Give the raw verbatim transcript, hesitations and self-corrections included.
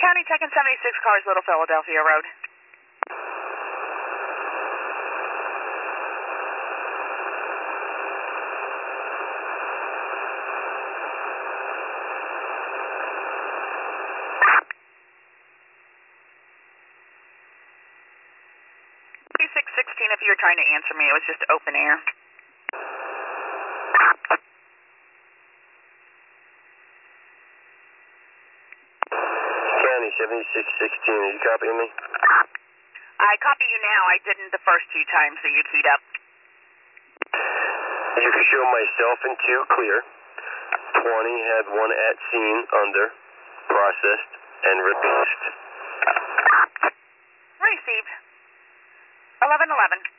County, checking seventy-six cars, Little Philadelphia Road. six sixteen, if you were trying to answer me, it was just open air. County, seventy-six sixteen, are you copying me? I copy you now. I didn't the first two times that you keyed up. You can show myself in two clear. twenty had one at scene under, processed, and released. Received. eleven eleven.